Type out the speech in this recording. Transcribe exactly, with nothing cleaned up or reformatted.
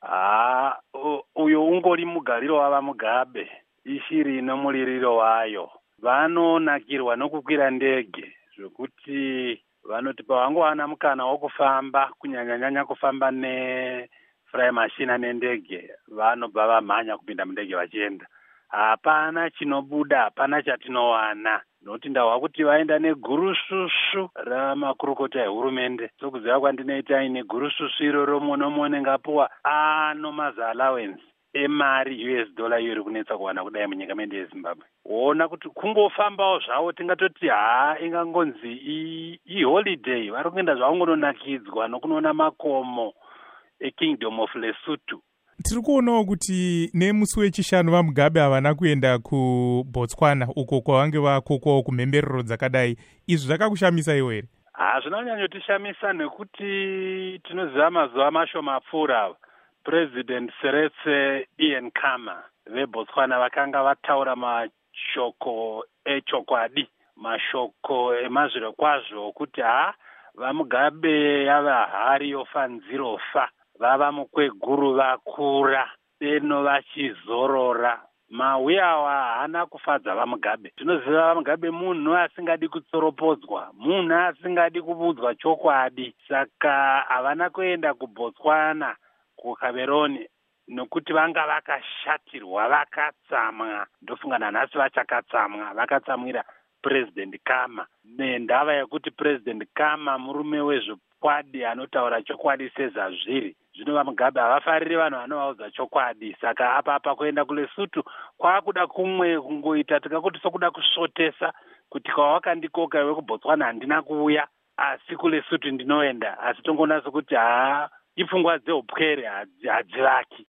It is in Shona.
Ah, uyo ungori mugariro wava Mugabe, ishiri nomuliriro wayo. Vanonakirwa nokukwira ndege zvokuti vanoti pavangowana mukana wokufamba, kunyanya-nyanya kufamba nefly machine nendege, vanobva vamhanya kupinda mundege vachienda. Hapana chinobuda, hapana chatinowana. Noti ndahwa kuti vaenda negurususu ramakurukota ehurumende. Sokuziva kwandinoita ine gurususu iroro mono nengapuwa ano maza allowance emari U S dollar iyo iri kunetsa kuwana kudai munyika medu yeZimbabwe. Wona kuti kungofambawo zvavo tingatoti haa ingangonzi iholiday, vari kuenda zvavo ngononakidzwa nokunoona makomo eKingdom of Lesotho. Tiri kuonawo kuti nemusi wechishanu vaMugabe havana kuenda kuBotswana uko kwavange vakokwawo kumhemberero dzakadai. Izvi zvakakushamisa iwe here? Ah, zvinonyanyotishamisa nekuti tinoziva mazuva mashoma apfuura President Seretse Ian Khama veBotswana vakanga vataura mashoko echokwadi, mashoko emazviro kwazvo kuti ha vaMugabe yava hari yofa nzirofa, vava mukweguru vakura beno vachizorora. Mawi awa haana kufadza vaMugabe. Tinoziva vaMugabe munhu asingadi kutsoropodzwa, munhu asingadi kubudzwa chokwadi. Saka havana kuenda kuBotswana kuCameroon nokuti vanga vakashatirwa, vakatsamwa. Ndofungana nhasi vachakatsamwa, vakatsamwira President Khama nendava yekuti President Khama murume wezvokwadi anotaura chokwadi sezvazviri. Zvino vaMugabe havafariri vanhu vanovaudza chokwadi. Saka apa apa kuenda kuLesotho kwakuda kumwe kungoita tikakuti sokuda kusvotesa kuti kwawakandikoka iwe kuBotswana handina kuuya, asi kuLesotho ndinoenda. Asi tongoona sokuti haa ipfungwa dzeupwere hadzivaki.